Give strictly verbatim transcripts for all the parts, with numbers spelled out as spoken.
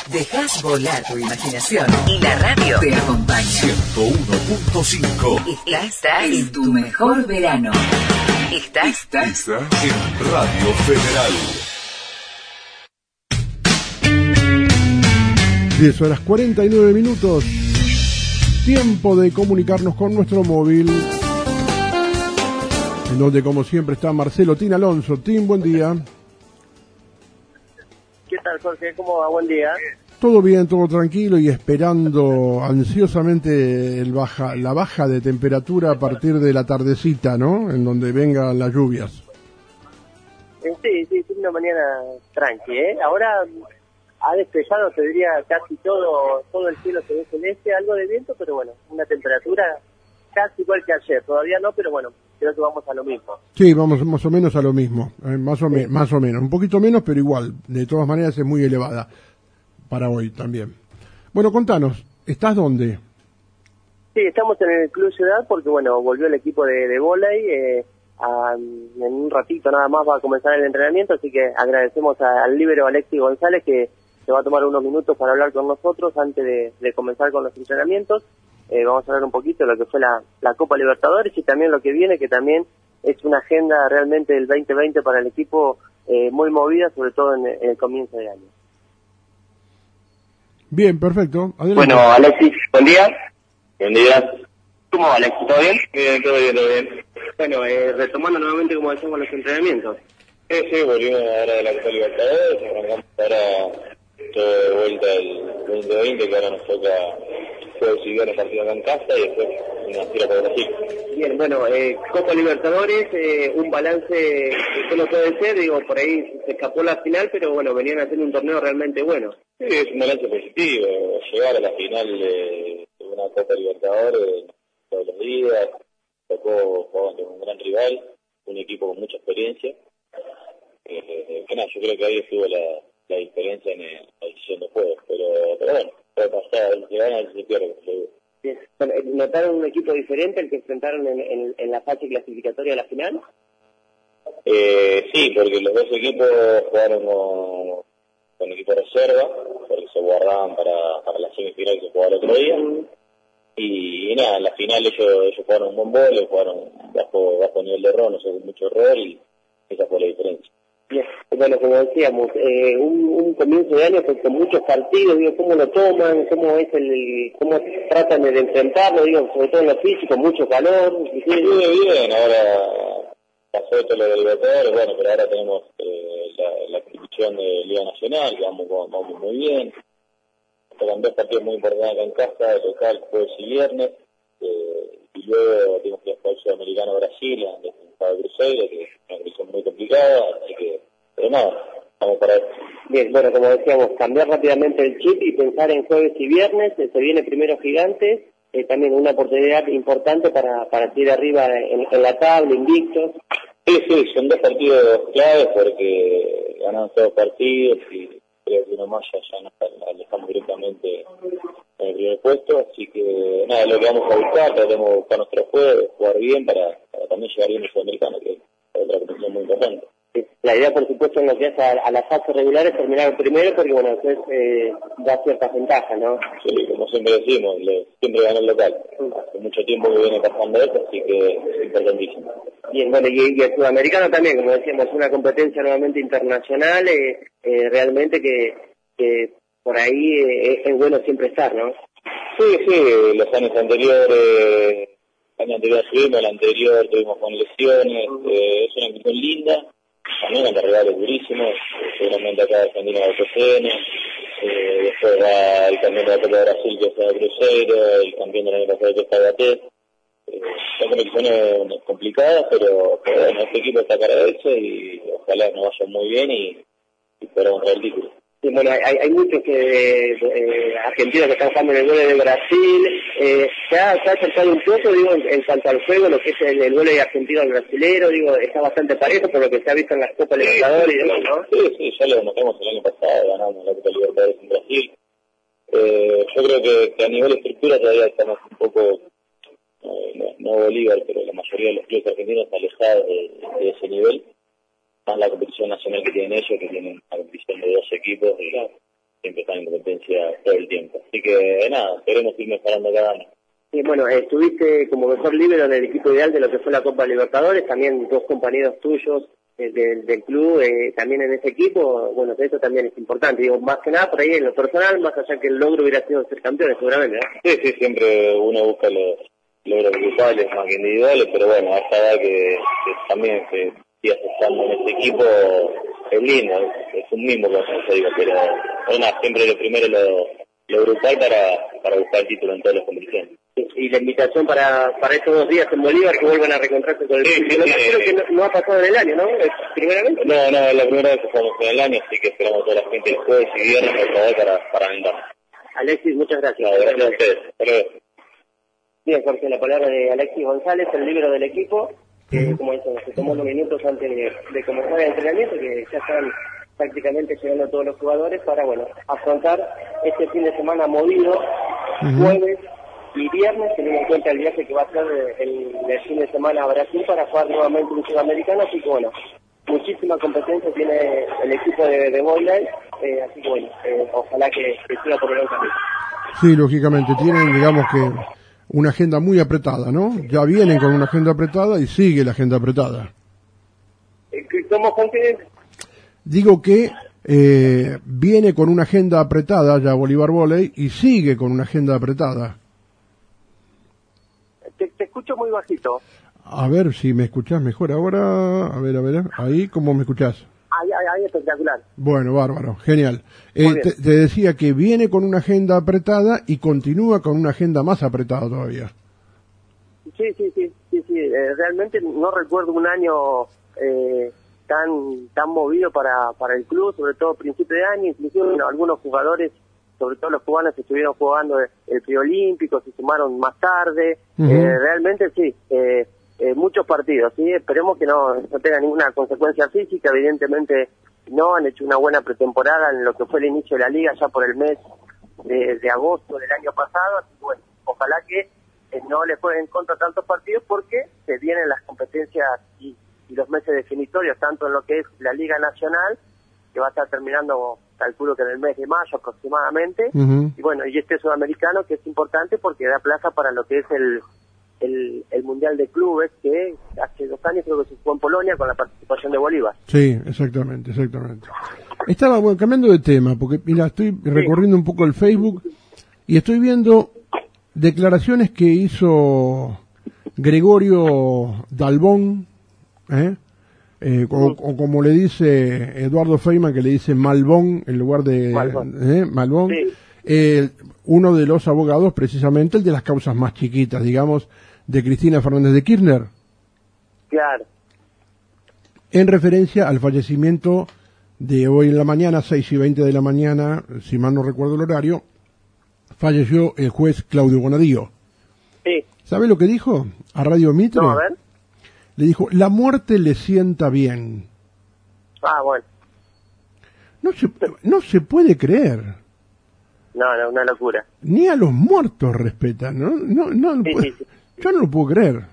Dejás volar tu imaginación y la radio te acompaña. ciento uno punto cinco. Estás en tu mejor verano. Estás, Estás en Radio Federal. diez horas cuarenta y nueve minutos. Tiempo de comunicarnos con nuestro móvil. En donde, como siempre, está Marcelo Tin Alonso. Tim, buen día. ¿Qué tal, Jorge? ¿Cómo va? Buen día. Todo bien, todo tranquilo y esperando ansiosamente el baja, la baja de temperatura a partir de la tardecita, ¿no? En donde vengan las lluvias. Sí, sí, es una mañana tranqui, ¿eh? Ahora ha despejado, se diría, casi todo todo el cielo se ve celeste, algo de viento, pero bueno, una temperatura casi igual que ayer. Todavía no, pero bueno, creo que vamos a lo mismo. Sí, vamos más o menos a lo mismo, eh, más o me, más o menos, un poquito menos, pero igual, de todas maneras es muy elevada para hoy también. Bueno, contanos, ¿estás dónde? Sí, estamos en el Club Ciudad porque, bueno, volvió el equipo de, de vóley, eh, a, en un ratito nada más va a comenzar el entrenamiento, así que agradecemos a, al líbero Alexis González que se va a tomar unos minutos para hablar con nosotros antes de, de comenzar con los entrenamientos. Eh, vamos a hablar un poquito de lo que fue la, la Copa Libertadores y también lo que viene, que también es una agenda realmente del veinte veinte para el equipo eh, muy movida, sobre todo en, en el comienzo de año. Bien, perfecto. Adelante. Bueno, Alexis, buen día. Buen día. ¿Cómo va, Alexis? ¿Todo bien? Bien, todo bien, todo bien. Bueno, eh, retomando nuevamente, como decíamos, los entrenamientos. Sí, sí, volvimos ahora de la Copa Libertadores, arrancamos ahora todo de vuelta el veinte veinte, que ahora nos toca jueves y viernes partido acá en casa y después una gira por Brasil. Bien, bueno, eh, Copa Libertadores, eh, un balance, ¿cómo puede ser? Digo, por ahí se escapó la final, pero bueno, venían haciendo un torneo realmente bueno. Sí, es un balance positivo, llegar a la final de una Copa Libertadores todos los días, tocó jugar con un gran rival, un equipo con mucha experiencia, eh, que nada, yo creo que ahí estuvo la, la diferencia en el, la decisión de juegos, pero, pero bueno, puede pasar, el que gana el que se pierde, como se dice. Bien. Bueno, ¿notaron un equipo diferente el que enfrentaron en, en, en la fase clasificatoria a la final? Eh, sí, porque los dos equipos jugaron con, con equipo reserva, porque se guardaban para, para la semifinal que se jugaba el otro día. Y, y nada, en la final ellos, ellos jugaron un buen vóley, jugaron bajo, bajo nivel de error, no sé, con mucho error, y esa fue la diferencia. Bien. Bueno, como decíamos, eh, un, un comienzo de año con, con muchos partidos, digo, ¿cómo lo toman? ¿Cómo es el, cómo tratan de enfrentarlo? Digo, sobre todo en lo físico, mucho calor. Sí, sí, bien, ahora pasó todo lo de Libertadores, bueno, pero ahora tenemos eh, la, la competición de Liga Nacional, que vamos, vamos muy bien. Eran dos partidos muy importantes acá en casa, de local, jueves y viernes, eh, y luego tenemos que ir al Sudamericano Brasil, donde está Cruzeiro, que es una competición muy complicada, así que, pero nada, vamos para eso. Bien, bueno, como decíamos, cambiar rápidamente el chip y pensar en jueves y viernes, eh, se viene primero Gigantes, eh, también una oportunidad importante para, para seguir arriba en, en la tabla, invictos. Sí, sí, son dos partidos claves porque ganaron todos partidos y creo que uno más ya, ya nos alejamos directamente en el primer puesto, así que nada, lo que vamos a buscar, tratemos de buscar nuestro juego, jugar bien para, para también llegar bien al Sudamericano, que es otra competición muy importante. La idea, por supuesto, en lo que es a, a la fase regular es terminar primero porque, bueno, después eh, da ciertas ventajas, ¿no? Sí, como siempre decimos, le, siempre gana el local. Hace mucho tiempo que viene pasando eso, así que es importantísimo. Bien, bueno, y, y el sudamericano también, como decíamos, es una competencia nuevamente internacional, eh, eh, realmente que, que por ahí eh, es bueno siempre estar, ¿no? Sí, sí, los años anteriores, el año anterior subimos, el anterior tuvimos con lesiones, eh, es una competición linda, también ante rivales durísimos, eh, seguramente acá Argentina va a P C N, eh, después va el campeón de la Copa de Brasil que es el Cruzeiro, el campeón del año pasado que es Tagaté. Eh, son competiciones complicadas, pero, pero bueno, este equipo está cara de eso y ojalá nos vaya muy bien y, y podamos traer el título. Sí, bueno, hay, hay muchos que, eh, argentinos que están jugando en el vóley de Brasil. Eh, ¿se, ha, ¿Se ha acercado un poco, digo, en, en cuanto al juego, lo que es el, el vóley argentino al brasilero? Digo, está bastante parejo por lo que se ha visto en las Copas Libertadores y demás, ¿no? Sí, sí, ya lo demostramos el año pasado, ganamos la Copa Libertadores en Brasil. Eh, yo creo que, que a nivel de estructura todavía estamos un poco, eh, no, no Bolívar, pero la mayoría de los clubes argentinos alejados de, de ese nivel. Más la competición nacional que tienen ellos, que tienen una competición de dos equipos y, siempre están en competencia todo el tiempo. Así que nada, queremos ir mejorando cada año. Sí, bueno, eh, estuviste como mejor líbero en el equipo ideal de lo que fue la Copa Libertadores, también dos compañeros tuyos eh, del, del club, eh, también en ese equipo, bueno, eso también es importante, digo, más que nada por ahí en lo personal, más allá que el logro hubiera sido ser campeones seguramente, ¿no? Sí, sí, siempre uno busca los logros grupales más que individuales, pero bueno, hasta edad que, que también que sigas estando en este equipo es lindo, es, es un mismo cosa, se digo, pero bueno, siempre lo primero lo, lo grupal para, para buscar el título en todas las competiciones. Y la invitación para para estos dos días en Bolívar, que vuelvan a reencontrarse con el sí, club. Sí, creo sí. que no, no ha pasado en el año, ¿no? ¿Es primeramente? No, no, es la primera vez que estamos en el año, así que esperamos a toda la gente el jueves y viernes, por favor, para, para alentarnos. Alexis, muchas gracias. No, gracias a ustedes. Hasta luego. Bien, Jorge, la palabra de Alexis González, el líbero del equipo, que como dicen, se tomó unos minutos antes de, de comenzar el entrenamiento, que ya están prácticamente llegando todos los jugadores para, bueno, afrontar este fin de semana movido, Uh-huh. jueves y viernes, teniendo en cuenta el viaje que va a ser el, el fin de semana a Brasil para jugar nuevamente un sudamericano, así que bueno, muchísima competencia tiene el equipo de, de Boyley, eh, así que bueno, eh, ojalá que, que siga por el buen camino. Sí, lógicamente, tienen, digamos que, una agenda muy apretada, ¿no? Ya vienen con una agenda apretada y sigue la agenda apretada. Eh, ¿Cómo, Jorge? Digo que eh, viene con una agenda apretada ya Bolívar Volley y sigue con una agenda apretada. Te, te escucho muy bajito. A ver si me escuchás mejor ahora. A ver, a ver, ahí, ¿cómo me escuchás? Ahí, ahí, ahí, espectacular. Bueno, bárbaro, genial. Eh, Muy bien. te, te decía que viene con una agenda apretada y continúa con una agenda más apretada todavía. Sí, sí, sí, sí, sí. Eh, realmente no recuerdo un año eh, tan tan movido para para el club, sobre todo a principio de año, inclusive bueno, algunos jugadores, sobre todo los cubanos, estuvieron jugando el preolímpico, se sumaron más tarde. Uh-huh. eh, realmente sí, eh, eh, muchos partidos, sí. Esperemos que no, no tenga ninguna consecuencia física, evidentemente no, han hecho una buena pretemporada en lo que fue el inicio de la liga ya por el mes de, de agosto del año pasado, así que bueno, ojalá que eh, no les jueguen contra tantos partidos porque se vienen las competencias y, y los meses definitorios, tanto en lo que es la Liga Nacional, que va a estar terminando, calculo que en el mes de mayo aproximadamente, Uh-huh. y bueno, y este sudamericano que es importante porque da plaza para lo que es el, el, el Mundial de Clubes, que hace dos años creo que se jugó en Polonia con la participación de Bolívar. Sí, exactamente, exactamente. Estaba bueno, cambiando de tema, porque mira, estoy recorriendo un poco el Facebook y estoy viendo declaraciones que hizo Gregorio Dalbón, ¿eh? Eh, o, o como le dice Eduardo Feynman, que le dice Malbón en lugar de Malbón. ¿eh? Malbón, Sí. eh, uno de los abogados, precisamente el de las causas más chiquitas, digamos, de Cristina Fernández de Kirchner, Claro. en referencia al fallecimiento de hoy en la mañana, seis y veinte de la mañana, si mal no recuerdo el horario, falleció el juez Claudio Bonadío. Sí. ¿Sabe lo que dijo a Radio Mitre? No, a ver. Le dijo, la muerte le sienta bien. Ah, bueno. No se, no se puede creer. No, no, una locura. Ni a los muertos respetan, ¿no? No, no, no Sí, puedo- sí, sí. Yo no lo puedo creer.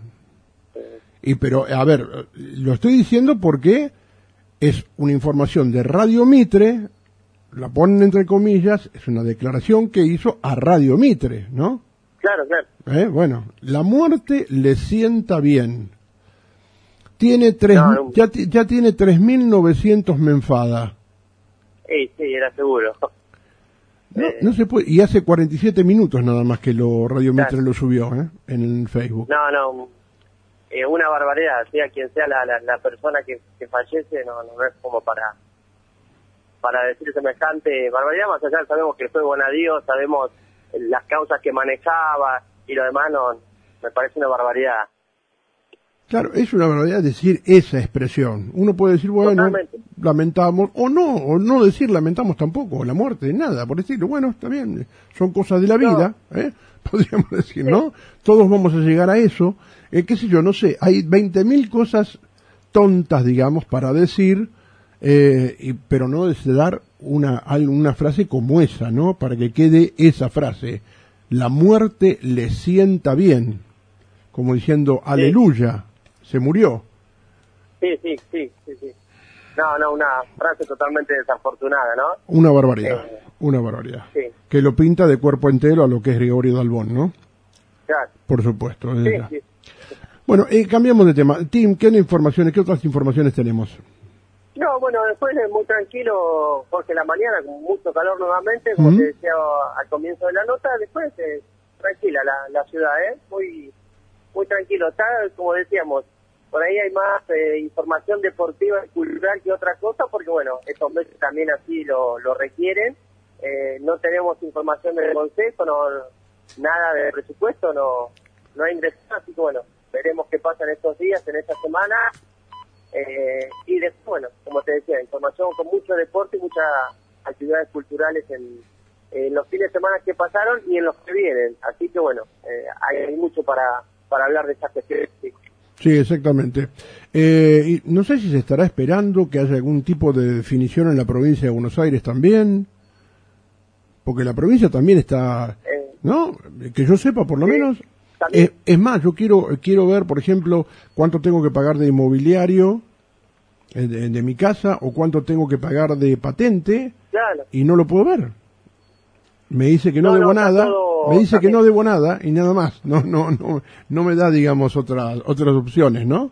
Y pero, a ver, lo estoy diciendo porque es una información de Radio Mitre, la ponen entre comillas, es una declaración que hizo a Radio Mitre, ¿no? Claro, claro. ¿Eh? Bueno, la muerte le sienta bien. Tiene tres, No, no. ya, ti- ya tiene tres mil novecientos menfadas. Sí, sí, era seguro. No, Eh. no se puede, y hace cuarenta y siete minutos nada más que lo Radio Mitre Claro. lo subió, ¿eh? En el Facebook. No, no, eh, una barbaridad, sea quien sea la, la, la persona que, que fallece, no, no es como para para decir semejante barbaridad, más allá sabemos que fue Bonadío, sabemos las causas que manejaba y lo demás, no, me parece una barbaridad. Claro, es una barbaridad decir esa expresión. Uno puede decir, bueno, Totalmente. lamentamos, o no, o no decir lamentamos tampoco, la muerte, nada, por decirlo, bueno, está bien, son cosas de la No. vida, ¿eh? Podríamos decir, ¿no? Todos vamos a llegar a eso, eh, qué sé yo, no sé, hay veinte mil cosas tontas, digamos, para decir, eh, y, pero no es de dar una, al- una frase como esa, ¿no? Para que quede esa frase, la muerte le sienta bien, como diciendo, aleluya, se murió. Sí, sí, sí, sí, sí. No, no, una frase totalmente desafortunada, ¿no? Una barbaridad. Eh, Una barbaridad. Sí. Que lo pinta de cuerpo entero a lo que es Gregorio Dalbón, ¿no? Claro. Por supuesto. Sí, eh, sí. Bueno, eh, cambiamos de tema. Tim, ¿qué informaciones, qué otras informaciones tenemos? No, bueno, después es muy tranquilo, Jorge, la mañana, con mucho calor nuevamente, como Uh-huh. te decía al comienzo de la nota, después eh, tranquila la, la ciudad, ¿eh? Muy, muy tranquilo. Está, como decíamos, por ahí hay más eh, información deportiva y cultural que otra cosa, porque bueno, estos meses también así lo, lo requieren. Eh, no tenemos información del consejo, no, nada de presupuesto, no, no hay ingresado, así que bueno, veremos qué pasa en estos días, en esta semana. Eh, y después, bueno, como te decía, información con mucho deporte y muchas actividades culturales en, en los fines de semana que pasaron y en los que vienen. Así que bueno, eh, hay, hay mucho para, para hablar de estas cuestiones. Sí, exactamente. Eh, y no sé si se estará esperando que haya algún tipo de definición en la provincia de Buenos Aires también, porque la provincia también está, Eh, ¿no? Que yo sepa, por lo sí, menos. también. Es, es más, yo quiero quiero ver, por ejemplo, cuánto tengo que pagar de inmobiliario eh, de, de mi casa o cuánto tengo que pagar de patente Claro. y no lo puedo ver. Me dice que no, No, debo no, está nada, todo- me dice que también. no debo nada y nada más. No no no no me da, digamos, otras otras opciones, ¿no?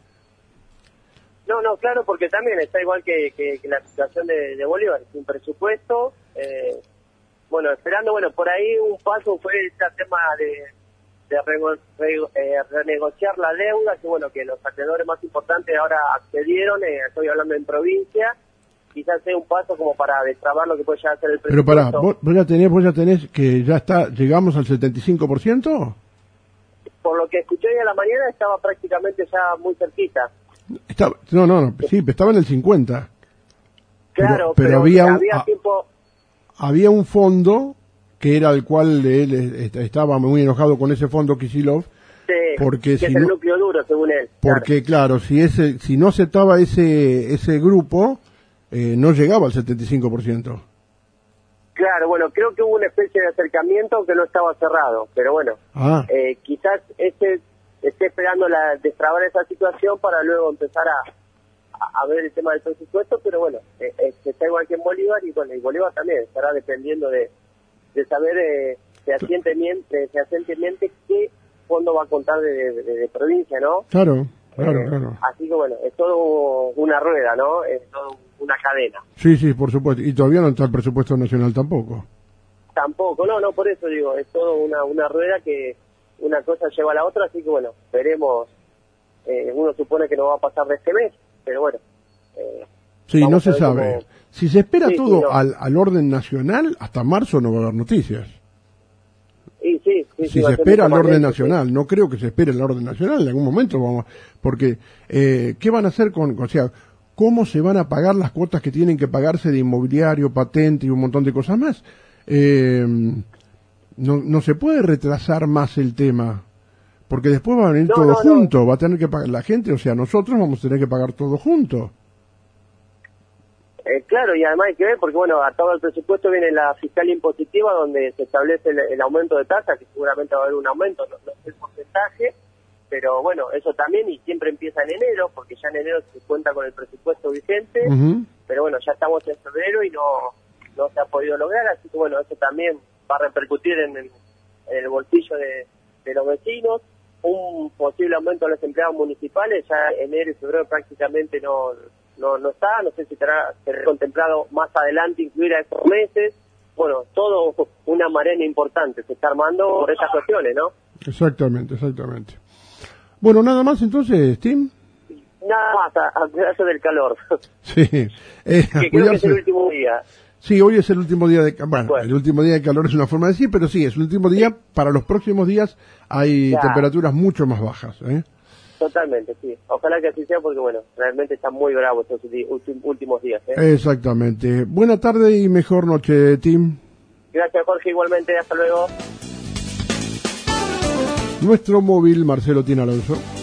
No, no, claro, porque también está igual que, que, que la situación de, de Bolívar, sin presupuesto. Eh, bueno, esperando, bueno, por ahí un paso fue este tema de, de rego- re- eh, renegociar la deuda, que bueno, que los acreedores más importantes ahora accedieron, eh, estoy hablando en provincia, quizás sea un paso como para destrabar lo que puede ya hacer el Pero presupuesto. pará, ¿vos, vos ya tenés, vos ya tenés que ya está, llegamos al setenta y cinco por ciento? Por lo que escuché hoy a la mañana estaba prácticamente ya muy cerquita. Estaba, no, no, no, sí, estaba en el cincuenta. Claro, pero pero, había un- había ah, tiempo... Había un fondo que era el cual él eh, est- estaba muy enojado con ese fondo Kicillof, de- porque que si es el no- núcleo duro, según él. porque claro, si ese si no aceptaba ese ese grupo, eh, no llegaba al setenta y cinco por ciento. Claro, bueno, creo que hubo una especie de acercamiento que no estaba cerrado, pero bueno, Ah, eh, quizás este esté esperando la destrabar esa situación para luego empezar a, a, a ver el tema del presupuesto, pero bueno, eh, eh, está igual que en Bolívar y bueno, y Bolívar también estará dependiendo de, de saber eh, fehacientemente, fehacientemente qué fondo va a contar de, de, de provincia, ¿no? claro, claro, Eh, claro. Así que bueno, es todo una rueda, ¿no? Es todo una cadena. Sí, sí, por supuesto. Y todavía no está el presupuesto nacional tampoco. Tampoco, no, no, por eso digo, es todo una, una rueda que una cosa lleva a la otra, así que bueno, veremos, eh, uno supone que no va a pasar de este mes, pero bueno. Eh, Sí, no vamos se a ver sabe. cómo- Si se espera Sí, sí, todo no. al, al orden nacional, hasta marzo no va a haber noticias. Y sí, sí, sí, Si va se a ser espera al mucho más orden lento, nacional, no creo que se espere el orden nacional, en algún momento vamos, porque eh, ¿qué van a hacer con, o sea, cómo se van a pagar las cuotas que tienen que pagarse de inmobiliario, patente y un montón de cosas más? Eh, no, no se puede retrasar más el tema, porque después va a venir No, todo no, no. junto, va a tener que pagar la gente, o sea, nosotros vamos a tener que pagar todo junto. Eh, claro, y además hay que ver, porque bueno, atado al presupuesto viene la fiscal impositiva, donde se establece el, el aumento de tasa, que seguramente va a haber un aumento, no, no sé el porcentaje, pero bueno, eso también, y siempre empieza en enero, porque ya en enero se cuenta con el presupuesto vigente, Ujú. pero bueno, ya estamos en febrero y no, no se ha podido lograr, así que bueno, eso también va a repercutir en el, en el bolsillo de, de los vecinos. Un posible aumento a los empleados municipales, ya enero y febrero prácticamente no no no está, no sé si será, será contemplado más adelante incluir a esos meses. Bueno, todo una marea importante se está armando por esas cuestiones, ¿no? Exactamente, exactamente. Bueno, nada más entonces, Tim. Nada más, a, a cuidarse del calor, Sí, eh, que creo que es cuidarse. el último día. Sí, hoy es el último día de... Bueno, Bueno. el último día de calor es una forma de decir, pero sí, es el último día. Para los próximos días hay Ya. temperaturas mucho más bajas. ¿eh? Totalmente, sí. Ojalá que así sea porque, bueno, realmente están muy bravos estos ulti- ulti- últimos días. ¿eh? Exactamente. Buena tarde y mejor noche, Tim. Gracias, Jorge, igualmente. Hasta luego. Nuestro móvil, Marcelo Tin Alonso.